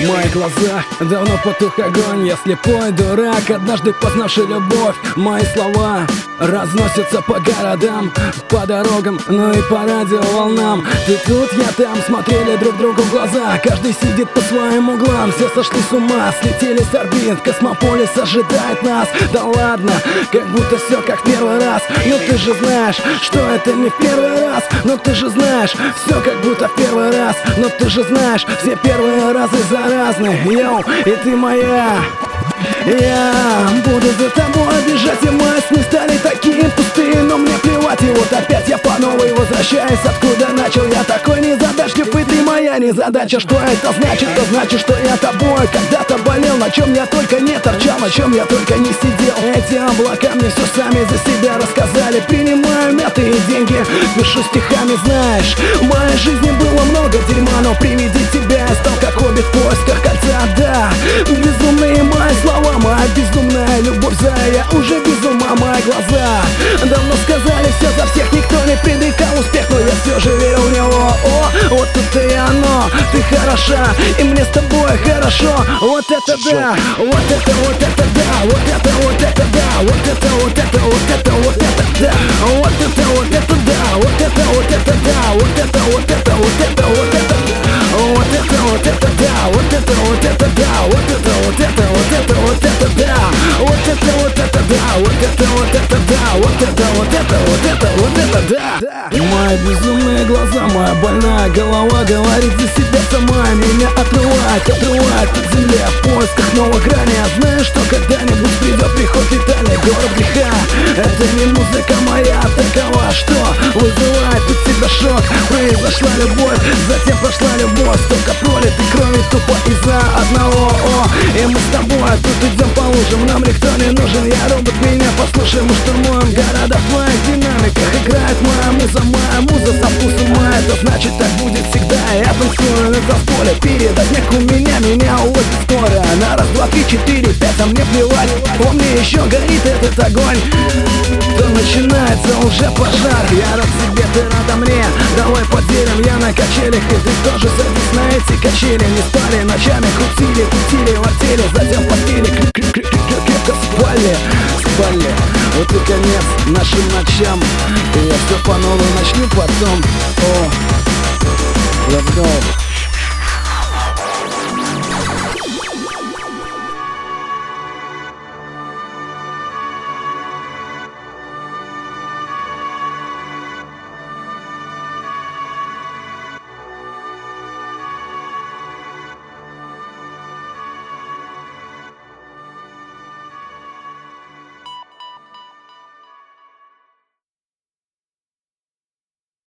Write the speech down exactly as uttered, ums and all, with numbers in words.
В моих глазах давно потух огонь. Я слепой дурак, однажды познавший любовь. Мои слова разносятся по городам, по дорогам, ну и по радиоволнам. Ты тут, я там, смотрели друг другу в глаза. Каждый сидит по своим углам. Все сошли с ума, слетели с орбит. Космополис ожидает нас. Да ладно, как будто все как в первый раз. Но ты же знаешь, что это не в первый раз. Но ты же знаешь, все как будто в первый раз. Но ты же знаешь, все первые разы заразны. Йоу, и ты моя. Я буду за тобой бежать, и мы с ней стали такие пустые. Но мне плевать, и вот опять я по новой возвращаюсь. Откуда начал я такой незадачлив, и ты моя незадача. Что это значит? То значит, что я тобой когда-то болел. На чем я только не торчал, на чем я только не сидел. Эти облака мне все сами за себя рассказали. Принимаю мятые деньги, пишу стихами. Знаешь, в моей жизни было много дерьма, но при виде тебя я стал как хоббит в поисках кольца. Да, безумные мои слова, моя безумная любовь, за я уже без ума. Мои глаза давно сказали все за всех, никто не предрекал успех, но я все же верил в него. О, вот тут и оно, ты хороша, и мне с тобой хорошо. Вот это да, вот это, вот это да, вот это, вот это да, вот это, вот это, вот это, вот это да, вот это, вот это да, вот это, вот это да, вот это, вот это, вот это, вот это, вот это, вот это да, вот это, вот это да, вот это, вот это, вот это, вот это да, вот это, вот это да, вот это, вот это да, вот это, вот это, вот это, вот это да. Мои безумные глаза, моя больная голова говорит за себя сама. Меня отрывает, отрывает от земли в поисках новых граней. Я знаю, что когда-нибудь придет приход Италии, город греха. Это не музыка моя такова, что вызывает у тебя шок. Произошла любовь, затем прошла любовь. Столько пролитой крови тупо из-за одного. О, и мы с тобой тут идем по лужам. Нам никто не нужен, я робот, меня послушай. Мы штурмуем города в твоих динамиках. Играет моя муза, моя муза со вкусом моя. Это значит, так будет всегда. Я танцую на танцполе, передать смех у меня, меня увозит скоро. На раз, два, три, четыре, пять, а мне плевать. Помни, еще горит этот огонь. То начинается уже пожар. Я рад тебе, ты рада мне. Давай поделим, я на качелях, и ты тоже садись на эти качели. Не спали ночами, крутили, крутили, вертели, затем попили, крепко спали, спали. Вот и конец нашим ночам. И я все по новой начну потом. О, let's go.